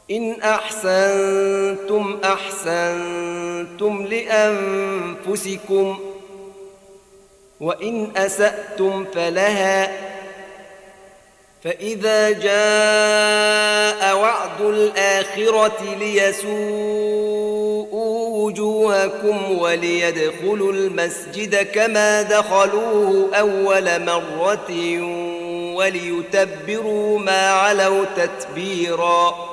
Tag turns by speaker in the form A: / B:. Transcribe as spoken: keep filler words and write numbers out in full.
A: إن أحسنتم أحسنتم لأنفسكم وإن أسأتم فلها فإذا جاء وعد الآخرة ليسوءوا وجوهكم وليدخلوا المسجد كما دخلوه أول مرة وليتبروا ما علوا تتبيرا